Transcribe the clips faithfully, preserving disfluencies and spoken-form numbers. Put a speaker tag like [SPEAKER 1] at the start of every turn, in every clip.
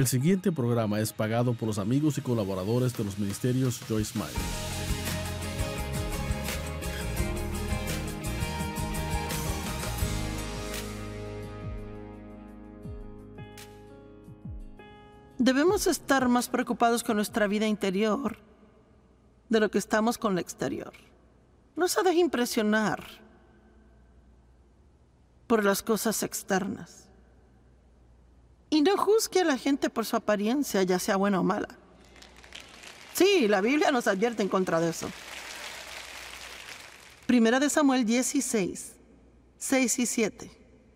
[SPEAKER 1] El siguiente programa es pagado por los amigos y colaboradores de los ministerios Joyce Meyer.
[SPEAKER 2] Debemos estar más preocupados con nuestra vida interior de lo que estamos con la exterior. No se deje impresionar por las cosas externas. Y no juzgue a la gente por su apariencia, ya sea buena o mala. Sí, la Biblia nos advierte en contra de eso. Primera de Samuel dieciséis, seis y siete.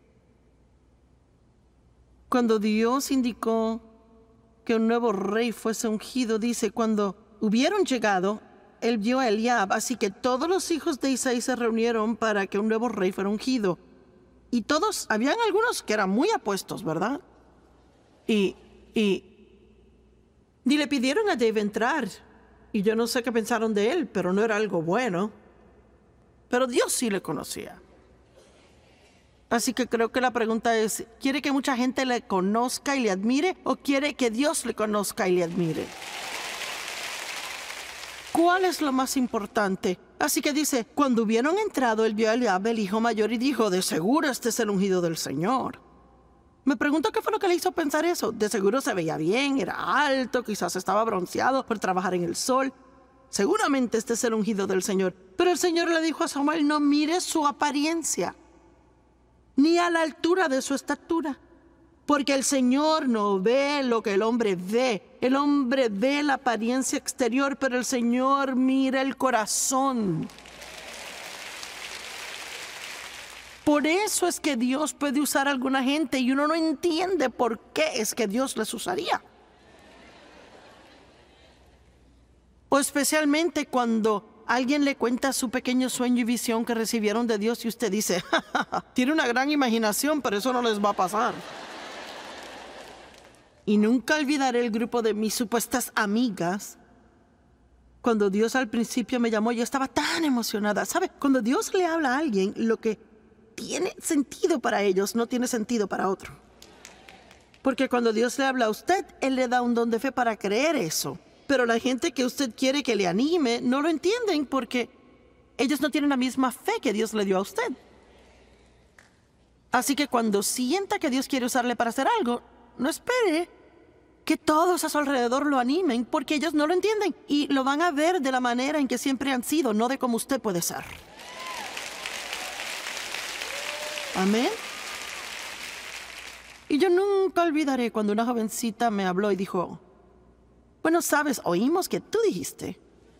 [SPEAKER 2] Cuando Dios indicó que un nuevo rey fuese ungido, dice, cuando hubieron llegado, él vio a Eliab, así que todos los hijos de Isaí se reunieron para que un nuevo rey fuera ungido. Y todos, habían algunos que eran muy apuestos, ¿verdad? Y, y, y le pidieron a David entrar. Y yo no sé qué pensaron de él, pero no era algo bueno. Pero Dios sí le conocía. Así que creo que la pregunta es, ¿quiere que mucha gente le conozca y le admire? ¿O quiere que Dios le conozca y le admire? ¿Cuál es lo más importante? Así que dice, cuando hubieron entrado, él vio a Eliab, el hijo mayor, y dijo, de seguro este es el ungido del Señor. Me pregunto qué fue lo que le hizo pensar eso. De seguro se veía bien, era alto, quizás estaba bronceado por trabajar en el sol. Seguramente este es el ungido del Señor. Pero el Señor le dijo a Samuel, no mires su apariencia, ni a la altura de su estatura. Porque el Señor no ve lo que el hombre ve. El hombre ve la apariencia exterior, pero el Señor mira el corazón. Por eso es que Dios puede usar a alguna gente y uno no entiende por qué es que Dios les usaría. O especialmente cuando alguien le cuenta su pequeño sueño y visión que recibieron de Dios y usted dice, ja, ja, ja, tiene una gran imaginación, pero eso no les va a pasar. Y nunca olvidaré el grupo de mis supuestas amigas. Cuando Dios al principio me llamó, yo estaba tan emocionada. ¿Sabe? Cuando Dios le habla a alguien, lo que tiene sentido para ellos no tiene sentido para otro. Porque cuando Dios le habla a usted, Él le da un don de fe para creer eso. Pero la gente que usted quiere que le anime, no lo entienden porque ellos no tienen la misma fe que Dios le dio a usted. Así que cuando sienta que Dios quiere usarle para hacer algo, no espere que todos a su alrededor lo animen, porque ellos no lo entienden y lo van a ver de la manera en que siempre han sido, no de cómo usted puede ser. Amén. Y yo nunca olvidaré cuando una jovencita me habló y dijo, bueno, sabes, oímos que tú dijiste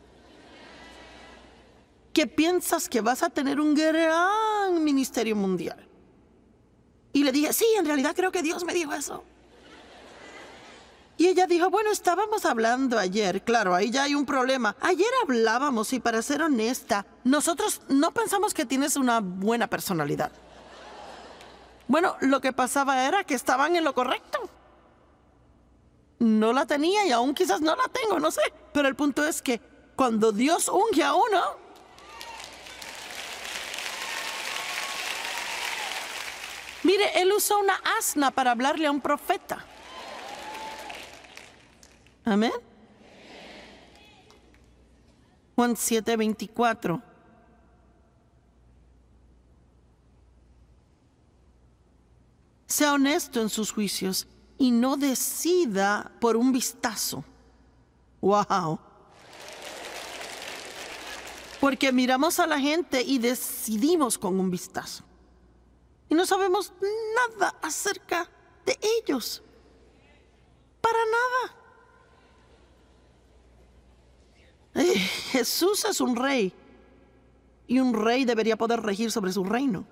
[SPEAKER 2] que piensas que vas a tener un gran ministerio mundial. Y le dije, sí, en realidad creo que Dios me dijo eso. Y ella dijo, bueno, estábamos hablando ayer. Claro, ahí ya hay un problema. Ayer hablábamos y para ser honesta, nosotros no pensamos que tienes una buena personalidad. Bueno, lo que pasaba era que estaban en lo correcto. No la tenía y aún quizás no la tengo, no sé. Pero el punto es que cuando Dios unge a uno, mire, Él usó una asna para hablarle a un profeta. Amén. Juan siete, veinticuatro. Sea honesto en sus juicios y no decida por un vistazo. Wow. Porque miramos a la gente y decidimos con un vistazo. Y no sabemos nada acerca de ellos. Para nada. Eh, Jesús es un rey. Y un rey debería poder regir sobre su reino.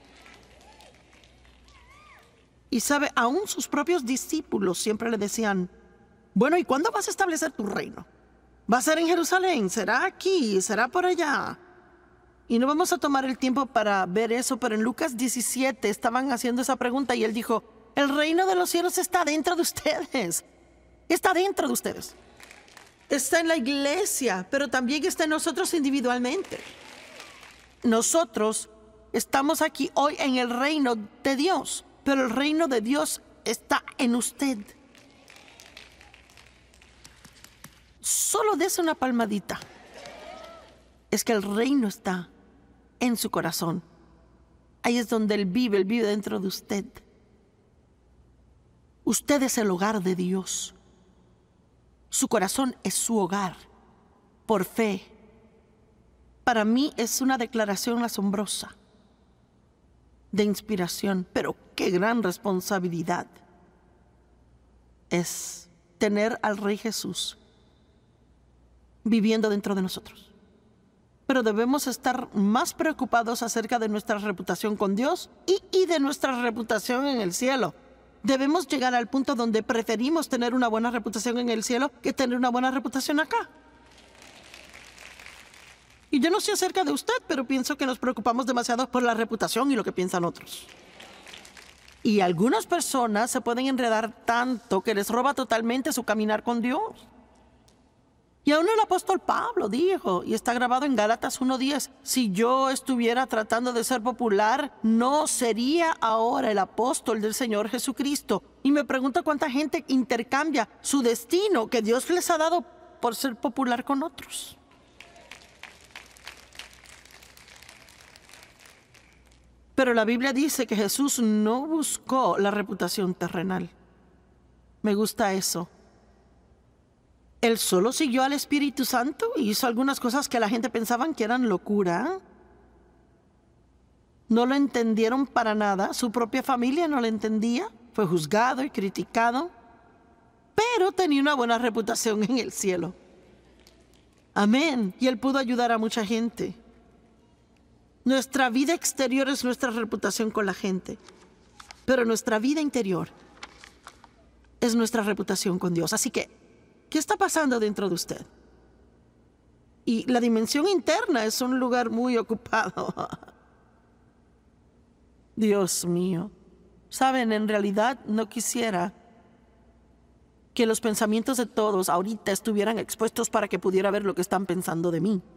[SPEAKER 2] Y sabe, aún sus propios discípulos siempre le decían, bueno, ¿y cuándo vas a establecer tu reino? ¿Va a ser en Jerusalén? ¿Será aquí? ¿Será por allá? Y no vamos a tomar el tiempo para ver eso, pero en Lucas diecisiete estaban haciendo esa pregunta y él dijo, el reino de los cielos está dentro de ustedes. Está dentro de ustedes. Está en la iglesia, pero también está en nosotros individualmente. Nosotros estamos aquí hoy en el reino de Dios, pero el reino de Dios está en usted. solo des una palmadita, es que el reino está en su corazón. Ahí es donde Él vive, Él vive dentro de usted. Usted es el hogar de Dios. Su corazón es su hogar, por fe. Para mí es una declaración asombrosa, de inspiración, pero qué gran responsabilidad es tener al Rey Jesús viviendo dentro de nosotros. Pero debemos estar más preocupados acerca de nuestra reputación con Dios y, y de nuestra reputación en el cielo. Debemos llegar al punto donde preferimos tener una buena reputación en el cielo que tener una buena reputación acá. Y yo no sé acerca de usted, pero pienso que nos preocupamos demasiado por la reputación y lo que piensan otros. Y algunas personas se pueden enredar tanto que les roba totalmente su caminar con Dios. Y aún el apóstol Pablo dijo, y está grabado en Gálatas uno diez, si yo estuviera tratando de ser popular, no sería ahora el apóstol del Señor Jesucristo. Y me pregunto cuánta gente intercambia su destino que Dios les ha dado por ser popular con otros. Pero la Biblia dice que Jesús no buscó la reputación terrenal. Me gusta eso. Él solo siguió al Espíritu Santo y hizo algunas cosas que la gente pensaban que eran locura. No lo entendieron para nada. Su propia familia no lo entendía. Fue juzgado y criticado. Pero tenía una buena reputación en el cielo. Amén. Y él pudo ayudar a mucha gente. Nuestra vida exterior es nuestra reputación con la gente. Pero nuestra vida interior es nuestra reputación con Dios. Así que, ¿qué está pasando dentro de usted? Y la dimensión interna es un lugar muy ocupado. Dios mío. Saben, en realidad no quisiera que los pensamientos de todos ahorita estuvieran expuestos para que pudiera ver lo que están pensando de mí.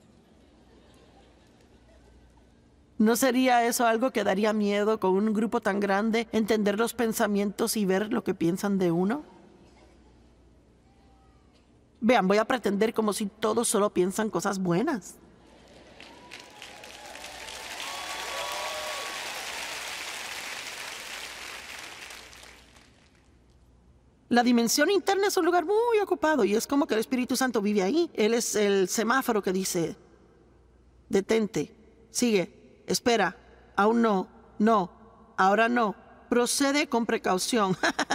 [SPEAKER 2] ¿No sería eso algo que daría miedo con un grupo tan grande, entender los pensamientos y ver lo que piensan de uno? Vean, voy a pretender como si todos solo piensan cosas buenas. La dimensión interna es un lugar muy ocupado y es como que el Espíritu Santo vive ahí. Él es el semáforo que dice, detente, sigue. Espera, aún no, no, ahora no. Procede con precaución.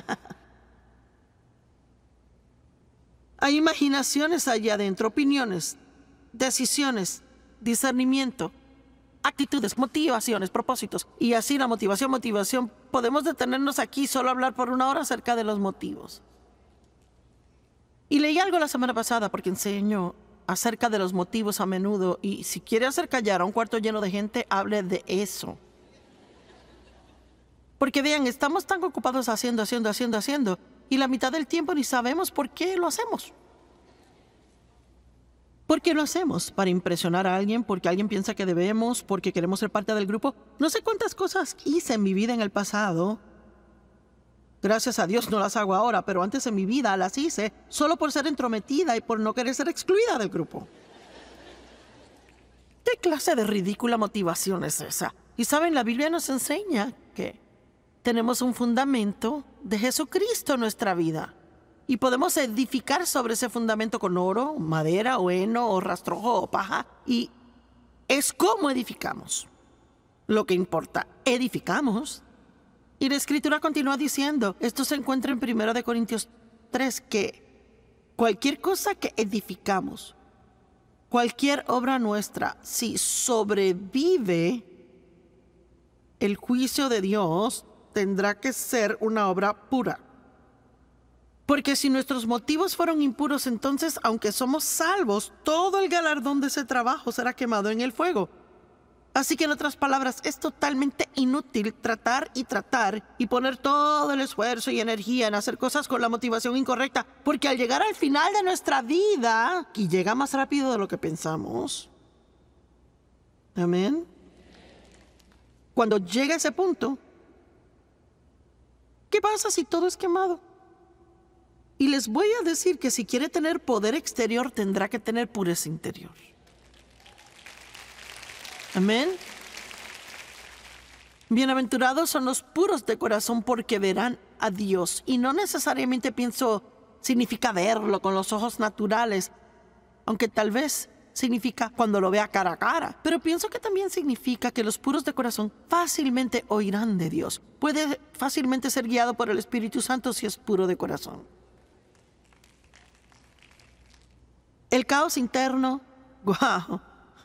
[SPEAKER 2] Hay imaginaciones allá adentro, opiniones, decisiones, discernimiento, actitudes, motivaciones, propósitos. Y así la motivación, motivación. Podemos detenernos aquí solo a hablar por una hora acerca de los motivos. Y leí algo la semana pasada porque enseño acerca de los motivos a menudo, y si quiere hacer callar a un cuarto lleno de gente, hable de eso. Porque vean, estamos tan ocupados haciendo, haciendo, haciendo, haciendo, y la mitad del tiempo ni sabemos por qué lo hacemos. ¿Por qué lo hacemos? ¿Para impresionar a alguien? ¿Porque alguien piensa que debemos? ¿Porque queremos ser parte del grupo? No sé cuántas cosas hice en mi vida en el pasado. Gracias a Dios no las hago ahora, pero antes en mi vida las hice solo por ser entrometida y por no querer ser excluida del grupo. ¿Qué clase de ridícula motivación es esa? Y saben, la Biblia nos enseña que tenemos un fundamento de Jesucristo en nuestra vida. Y podemos edificar sobre ese fundamento con oro, madera, o heno, o rastrojo, o paja. Y es cómo edificamos lo que importa. Edificamos. Y la Escritura continúa diciendo, esto se encuentra en primera de Corintios tres, que cualquier cosa que edificamos, cualquier obra nuestra, si sobrevive el juicio de Dios, tendrá que ser una obra pura. Porque si nuestros motivos fueron impuros, entonces, aunque somos salvos, todo el galardón de ese trabajo será quemado en el fuego. Así que, en otras palabras, es totalmente inútil tratar y tratar y poner todo el esfuerzo y energía en hacer cosas con la motivación incorrecta, porque al llegar al final de nuestra vida, y llega más rápido de lo que pensamos, amén, cuando llega ese punto, ¿qué pasa si todo es quemado? Y les voy a decir que si quiere tener poder exterior, tendrá que tener pureza interior. Amén. Bienaventurados son los puros de corazón porque verán a Dios. Y no necesariamente pienso significa verlo con los ojos naturales, aunque tal vez significa cuando lo vea cara a cara. Pero pienso que también significa que los puros de corazón fácilmente oirán de Dios. Puede fácilmente ser guiado por el Espíritu Santo si es puro de corazón. El caos interno, wow.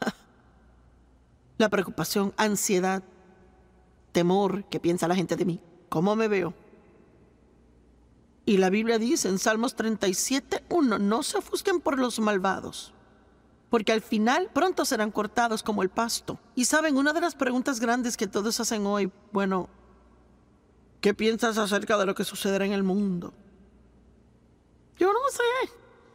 [SPEAKER 2] La preocupación, ansiedad, temor, ¿qué piensa la gente de mí? ¿Cómo me veo? Y la Biblia dice en Salmos treinta y siete, uno, no se ofusquen por los malvados, porque al final pronto serán cortados como el pasto. Y saben, una de las preguntas grandes que todos hacen hoy, bueno, ¿qué piensas acerca de lo que sucederá en el mundo? Yo no sé.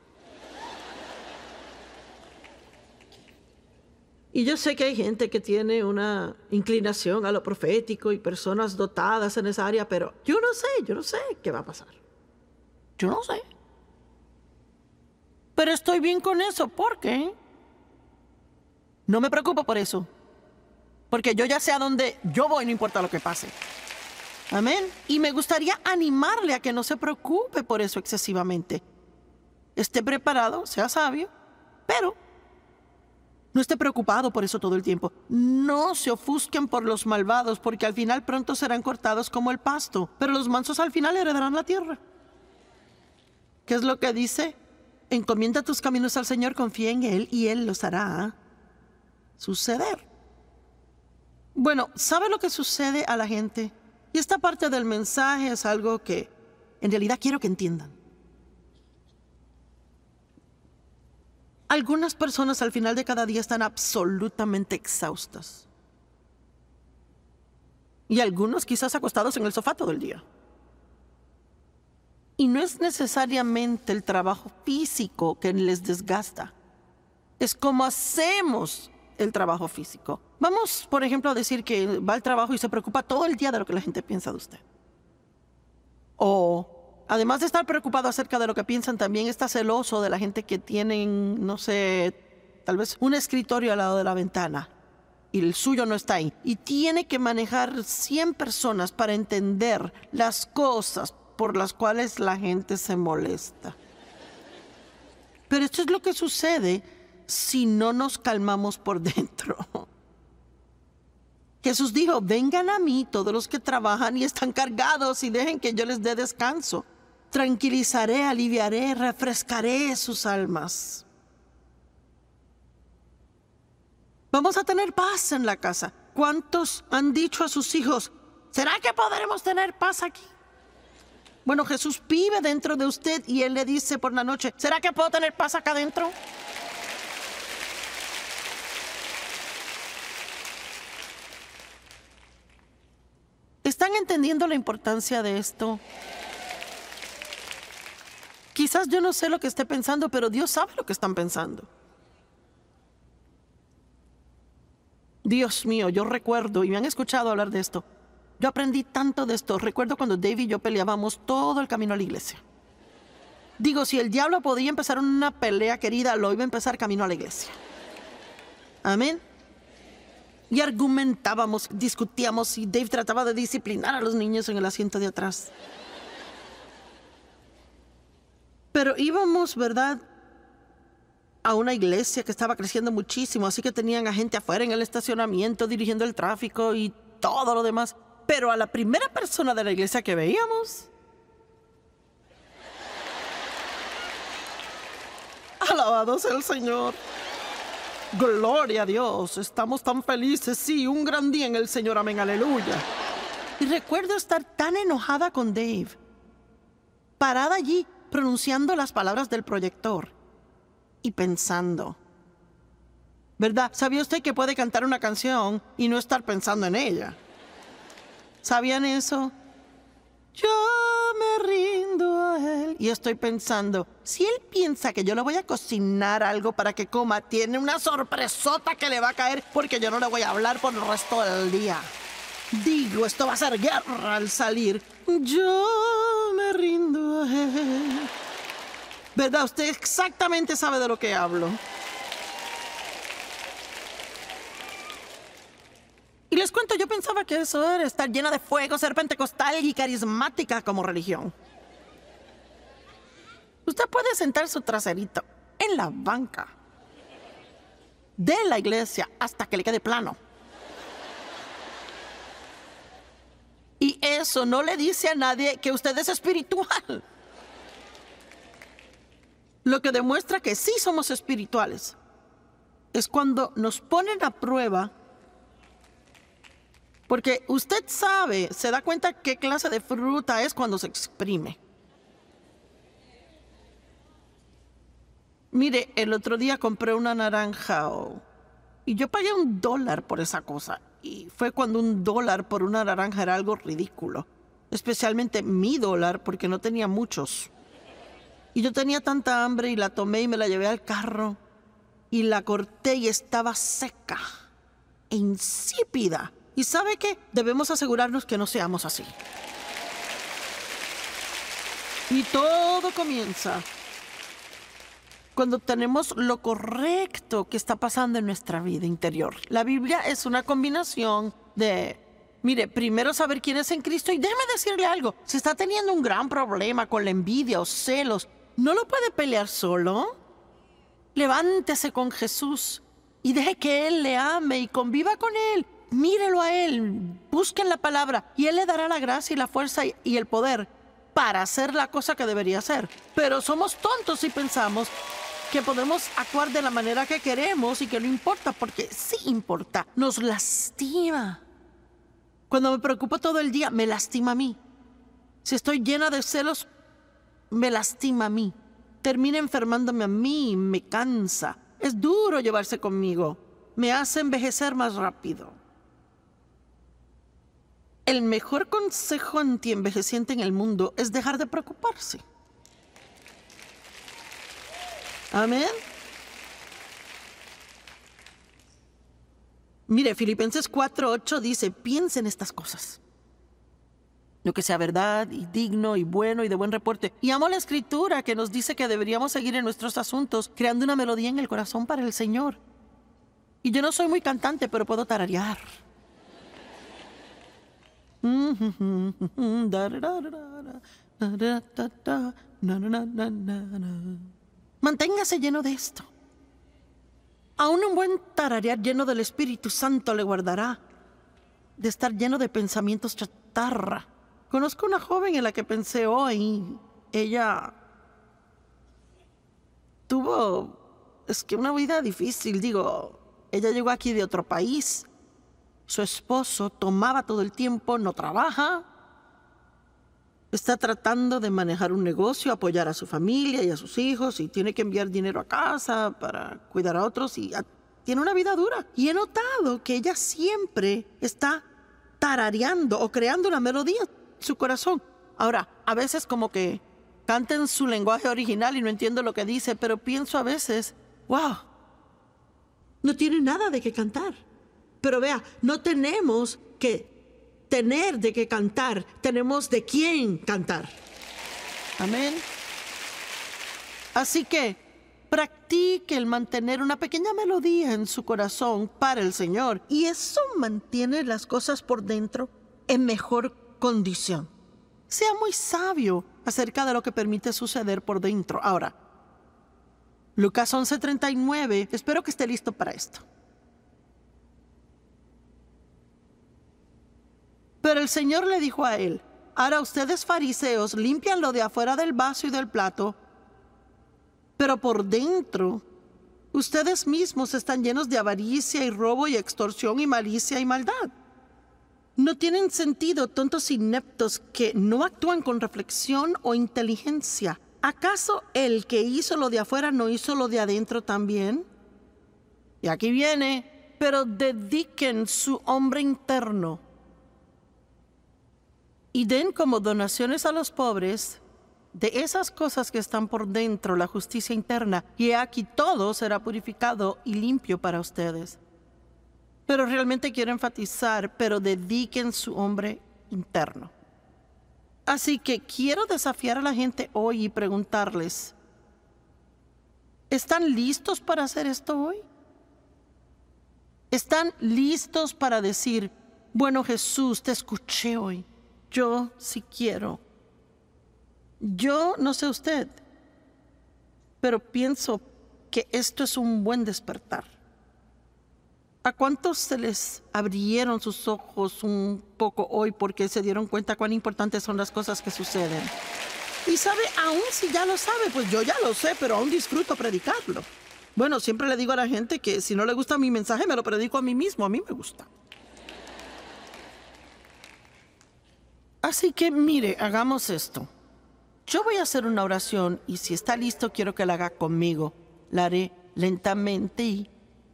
[SPEAKER 2] Y yo sé que hay gente que tiene una inclinación a lo profético y personas dotadas en esa área, pero yo no sé, yo no sé qué va a pasar. Yo no sé. Pero estoy bien con eso, ¿por qué? No me preocupo por eso, porque yo ya sé a dónde yo voy, no importa lo que pase. Amén. Y me gustaría animarle a que no se preocupe por eso excesivamente. Esté preparado, sea sabio, pero no esté preocupado por eso todo el tiempo. No se ofusquen por los malvados, porque al final pronto serán cortados como el pasto. Pero los mansos al final heredarán la tierra. ¿Qué es lo que dice? Encomienda tus caminos al Señor, confía en Él y Él los hará suceder. Bueno, ¿sabe lo que sucede a la gente? Y esta parte del mensaje es algo que en realidad quiero que entiendan. Algunas personas al final de cada día están absolutamente exhaustas. Y algunos quizás acostados en el sofá todo el día. Y no es necesariamente el trabajo físico que les desgasta. Es cómo hacemos el trabajo físico. Vamos, por ejemplo, a decir que va al trabajo y se preocupa todo el día de lo que la gente piensa de usted. O, además de estar preocupado acerca de lo que piensan, también está celoso de la gente que tienen, no sé, tal vez un escritorio al lado de la ventana y el suyo no está ahí. Y tiene que manejar cien personas para entender las cosas por las cuales la gente se molesta. Pero esto es lo que sucede si no nos calmamos por dentro. Jesús dijo, vengan a mí todos los que trabajan y están cargados y dejen que yo les dé descanso. Tranquilizaré, aliviaré, refrescaré sus almas. Vamos a tener paz en la casa. ¿Cuántos han dicho a sus hijos, ¿será que podremos tener paz aquí? Bueno, Jesús vive dentro de usted y Él le dice por la noche, ¿será que puedo tener paz acá adentro? ¿Están entendiendo la importancia de esto? Quizás yo no sé lo que esté pensando, pero Dios sabe lo que están pensando. Dios mío, yo recuerdo, y me han escuchado hablar de esto, yo aprendí tanto de esto. Recuerdo cuando Dave y yo peleábamos todo el camino a la iglesia. Digo, si el diablo podía empezar una pelea, querida, lo iba a empezar camino a la iglesia. Amén. Y argumentábamos, discutíamos, y Dave trataba de disciplinar a los niños en el asiento de atrás. Pero íbamos, ¿verdad?, a una iglesia que estaba creciendo muchísimo, así que tenían a gente afuera en el estacionamiento, dirigiendo el tráfico y todo lo demás. Pero a la primera persona de la iglesia que veíamos, alabado sea el Señor. Gloria a Dios, estamos tan felices, sí, un gran día en el Señor, amén, aleluya. Y recuerdo estar tan enojada con Dave, parada allí pronunciando las palabras del proyector y pensando, ¿verdad? ¿Sabía usted que puede cantar una canción y no estar pensando en ella? ¿Sabían eso? Yo me rindo a Él. Y estoy pensando, si Él piensa que yo le voy a cocinar algo para que coma, tiene una sorpresota que le va a caer porque yo no le voy a hablar por el resto del día. Digo, esto va a ser guerra al salir. Yo me rindo a Él. ¿Verdad? Usted exactamente sabe de lo que hablo. Y les cuento, yo pensaba que eso era estar llena de fuego, ser pentecostal y carismática como religión. Usted puede sentar su traserito en la banca de la iglesia hasta que le quede plano. Y eso no le dice a nadie que usted es espiritual. Lo que demuestra que sí somos espirituales es cuando nos ponen a prueba, porque usted sabe, se da cuenta qué clase de fruta es cuando se exprime. Mire, el otro día compré una naranja oh, y yo pagué un dólar por esa cosa. Y fue cuando un dólar por una naranja era algo ridículo. Especialmente mi dólar, porque no tenía muchos. Y yo tenía tanta hambre y la tomé y me la llevé al carro. Y la corté y estaba seca e insípida. ¿Y sabe qué? Debemos asegurarnos que no seamos así. Y todo comienza cuando tenemos lo correcto que está pasando en nuestra vida interior. La Biblia es una combinación de, mire, primero saber quién es en Cristo y déjeme decirle algo. Si está teniendo un gran problema con la envidia o celos, no lo puede pelear solo. Levántese con Jesús y deje que Él le ame y conviva con Él. Mírelo a Él, busquen la palabra y Él le dará la gracia y la fuerza y el poder para hacer la cosa que debería hacer. Pero somos tontos si pensamos que podemos actuar de la manera que queremos y que no importa, porque sí importa, nos lastima. Cuando me preocupo todo el día, me lastima a mí. Si estoy llena de celos, me lastima a mí. Termina enfermándome a mí, me cansa. Es duro llevarse conmigo. Me hace envejecer más rápido. El mejor consejo antienvejeciente en el mundo es dejar de preocuparse. Amén. Mire, Filipenses cuatro ocho dice, piensen estas cosas. Lo que sea verdad y digno y bueno y de buen reporte. Y amo la escritura que nos dice que deberíamos seguir en nuestros asuntos creando una melodía en el corazón para el Señor. Y yo no soy muy cantante, pero puedo tararear. Manténgase lleno de esto. Aún un buen tararear lleno del Espíritu Santo le guardará de estar lleno de pensamientos chatarra. Conozco una joven en la que pensé hoy. Ella tuvo, es que una vida difícil, digo. Ella llegó aquí de otro país. Su esposo tomaba todo el tiempo, no trabaja. Está tratando de manejar un negocio, apoyar a su familia y a sus hijos, y tiene que enviar dinero a casa para cuidar a otros, y a, tiene una vida dura. Y he notado que ella siempre está tarareando o creando una melodía en su corazón. Ahora, a veces como que canta en su lenguaje original y no entiendo lo que dice, pero pienso a veces, wow, no tiene nada de qué cantar. Pero vea, no tenemos que tener de qué cantar, tenemos de quién cantar. Amén. Así que practique el mantener una pequeña melodía en su corazón para el Señor. Y eso mantiene las cosas por dentro en mejor condición. Sea muy sabio acerca de lo que permite suceder por dentro. Ahora, Lucas once treinta y nueve, espero que esté listo para esto. Pero el Señor le dijo a él, ahora ustedes fariseos limpian lo de afuera del vaso y del plato, pero por dentro ustedes mismos están llenos de avaricia y robo y extorsión y malicia y maldad. No tienen sentido, tontos ineptos que no actúan con reflexión o inteligencia. ¿Acaso el que hizo lo de afuera no hizo lo de adentro también? Y aquí viene, pero dediquen su hombre interno y den como donaciones a los pobres de esas cosas que están por dentro, la justicia interna, y aquí todo será purificado y limpio para ustedes. Pero realmente quiero enfatizar, pero dediquen su hombre interno. Así que quiero desafiar a la gente hoy y preguntarles, ¿Están listos para hacer esto hoy? ¿Están listos para decir, bueno, Jesús, te escuché hoy, yo sí quiero? Yo no sé usted, pero pienso que esto es un buen despertar. ¿A cuántos se les abrieron sus ojos un poco hoy porque se dieron cuenta cuán importantes son las cosas que suceden? Y sabe, aún si ya lo sabe, pues yo ya lo sé, pero aún disfruto predicarlo. Bueno, siempre le digo a la gente que si no le gusta mi mensaje, me lo predico a mí mismo, a mí me gusta. Así que mire, hagamos esto. Yo voy a hacer una oración y si está listo, quiero que la haga conmigo. La haré lentamente y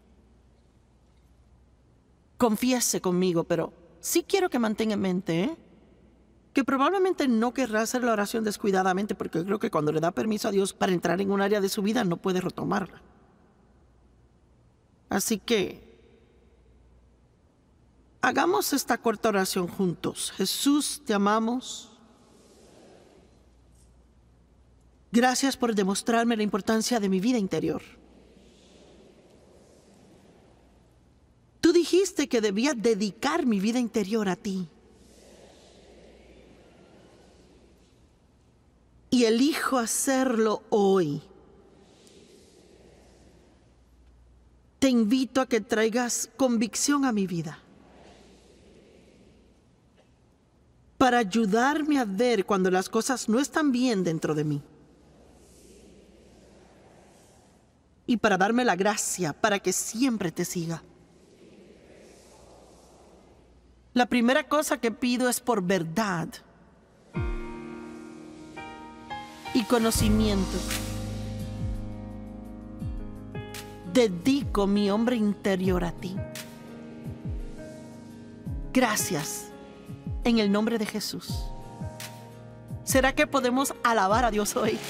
[SPEAKER 2] confiese conmigo, pero sí quiero que mantenga en mente, ¿eh? que probablemente no querrá hacer la oración descuidadamente, porque creo que cuando le da permiso a Dios para entrar en un área de su vida, no puede retomarla. Así que hagamos esta corta oración juntos. Jesús, te amamos. Gracias por demostrarme la importancia de mi vida interior. Tú dijiste que debía dedicar mi vida interior a ti. Y elijo hacerlo hoy. Te invito a que traigas convicción a mi vida para ayudarme a ver cuando las cosas no están bien dentro de mí y para darme la gracia para que siempre te siga. La primera cosa que pido es por verdad y conocimiento. Dedico mi hombre interior a ti. Gracias, en el nombre de Jesús. ¿Será que podemos alabar a Dios hoy?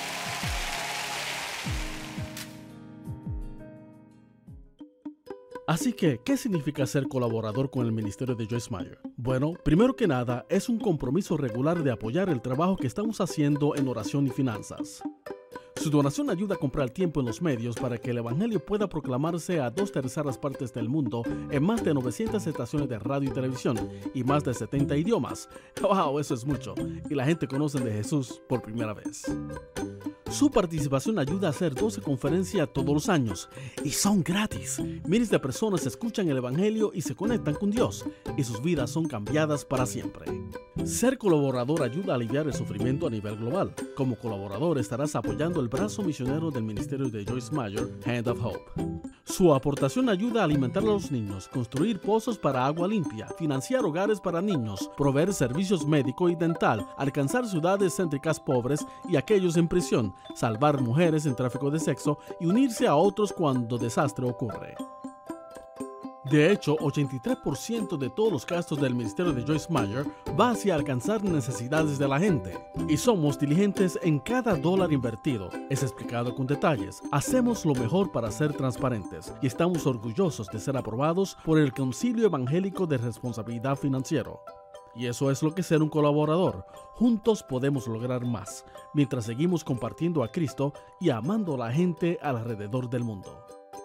[SPEAKER 1] Así que, ¿qué significa ser colaborador con el ministerio de Joyce Meyer? Bueno, primero que nada, es un compromiso regular de apoyar el trabajo que estamos haciendo en oración y finanzas. Su donación ayuda a comprar tiempo en los medios para que el evangelio pueda proclamarse a dos terceras partes del mundo en más de novecientas estaciones de radio y televisión y más de setenta idiomas. ¡Wow! Eso es mucho. Y la gente conoce de Jesús por primera vez. Su participación ayuda a hacer doce conferencias todos los años y son gratis. Miles de personas escuchan el evangelio y se conectan con Dios y sus vidas son cambiadas para siempre. Ser colaborador ayuda a aliviar el sufrimiento a nivel global. Como colaborador estarás apoyando el brazo misionero del ministerio de Joyce Meyer, Hand of Hope. Su aportación ayuda a alimentar a los niños, construir pozos para agua limpia, financiar hogares para niños, proveer servicios médico y dental, alcanzar ciudades céntricas pobres y aquellos en prisión, salvar mujeres en tráfico de sexo y unirse a otros cuando desastre ocurre. De hecho, ochenta y tres por ciento de todos los gastos del ministerio de Joyce Meyer va hacia alcanzar necesidades de la gente. Y somos diligentes en cada dólar invertido. Es explicado con detalles. Hacemos lo mejor para ser transparentes y estamos orgullosos de ser aprobados por el Concilio Evangélico de Responsabilidad Financiera. Y eso es lo que es ser un colaborador. Juntos podemos lograr más, mientras seguimos compartiendo a Cristo y amando a la gente alrededor del mundo.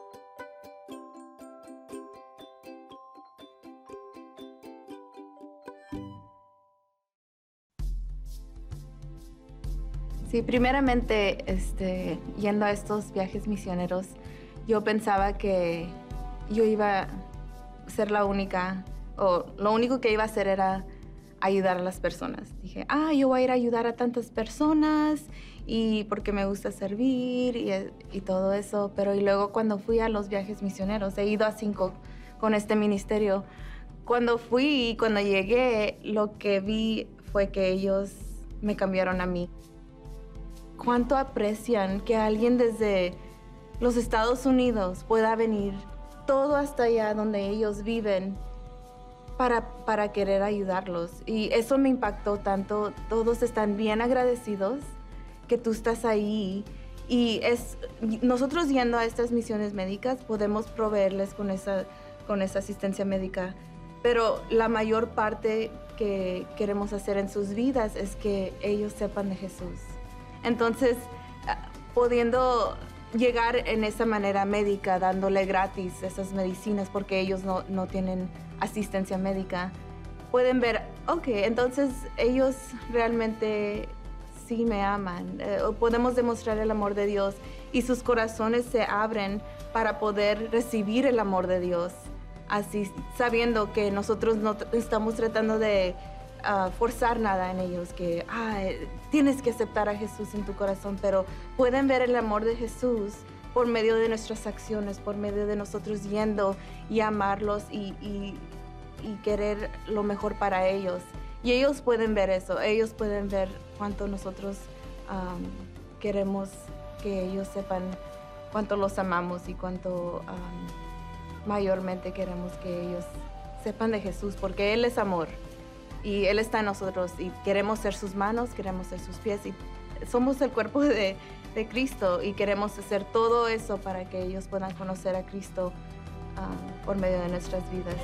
[SPEAKER 3] Sí, primeramente, este, yendo a estos viajes misioneros, yo pensaba que yo iba a ser la única, o lo único que iba a hacer era ayudar a las personas. Dije, ah, yo voy a ir a ayudar a tantas personas, y porque me gusta servir y, y todo eso. Pero y luego cuando fui a los viajes misioneros, he ido a cinco con este ministerio. Cuando fui y cuando llegué, lo que vi fue que ellos me cambiaron a mí. Cuánto aprecian que alguien desde los Estados Unidos pueda venir todo hasta allá donde ellos viven para, para querer ayudarlos. Y eso me impactó tanto. Todos están bien agradecidos que tú estás ahí. Y es, nosotros yendo a estas misiones médicas podemos proveerles con esa, con esa asistencia médica. Pero la mayor parte que queremos hacer en sus vidas es que ellos sepan de Jesús. Entonces, pudiendo llegar en esa manera médica, dándole gratis esas medicinas porque ellos no, no tienen asistencia médica, pueden ver, ok, entonces ellos realmente sí me aman. Eh, podemos demostrar el amor de Dios y sus corazones se abren para poder recibir el amor de Dios, así sabiendo que nosotros no estamos tratando de Uh, forzar nada en ellos, que ah, tienes que aceptar a Jesús en tu corazón, pero pueden ver el amor de Jesús por medio de nuestras acciones, por medio de nosotros yendo y amarlos y, y, y querer lo mejor para ellos. Y ellos pueden ver eso, ellos pueden ver cuánto nosotros um, queremos que ellos sepan cuánto los amamos y cuánto um, mayormente queremos que ellos sepan de Jesús, porque Él es amor. Y Él está en nosotros y queremos ser sus manos, queremos ser sus pies y somos el cuerpo de, de Cristo y queremos hacer todo eso para que ellos puedan conocer a Cristo um, por medio de nuestras vidas.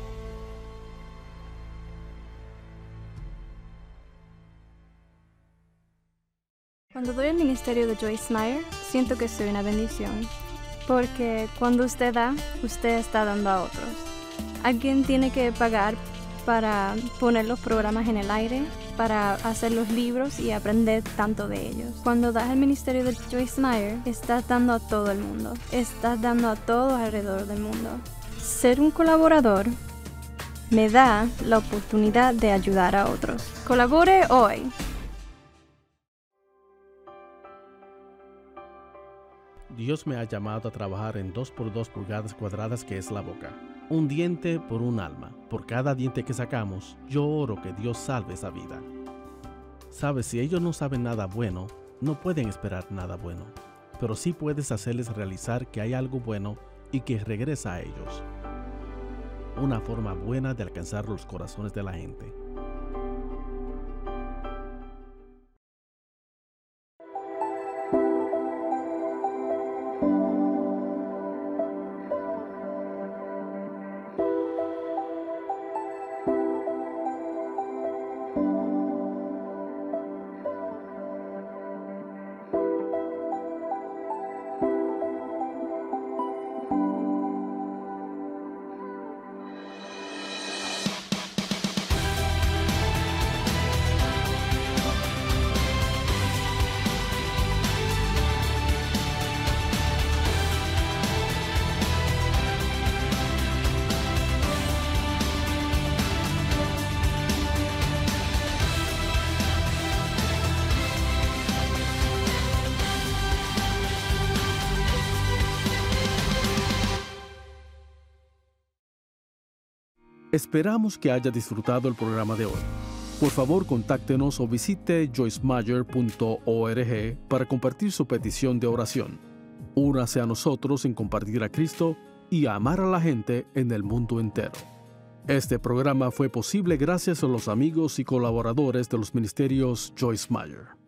[SPEAKER 4] Cuando doy al ministerio de Joyce Meyer, siento que soy una bendición, porque cuando usted da, usted está dando a otros. Alguien tiene que pagar para poner los programas en el aire, para hacer los libros y aprender tanto de ellos. Cuando das al ministerio de Joyce Meyer, estás dando a todo el mundo. Estás dando a todos alrededor del mundo. Ser un colaborador me da la oportunidad de ayudar a otros. Colabore hoy.
[SPEAKER 1] Dios me ha llamado a trabajar en dos por dos pulgadas cuadradas que es la boca. Un diente por un alma. Por cada diente que sacamos, yo oro que Dios salve esa vida. Sabes, si ellos no saben nada bueno, no pueden esperar nada bueno. Pero sí puedes hacerles realizar que hay algo bueno y que regresa a ellos. Una forma buena de alcanzar los corazones de la gente. Esperamos que haya disfrutado el programa de hoy. Por favor, contáctenos o visite joyce meyer punto org para compartir su petición de oración. Únase a nosotros en compartir a Cristo y a amar a la gente en el mundo entero. Este programa fue posible gracias a los amigos y colaboradores de los ministerios Joyce Meyer.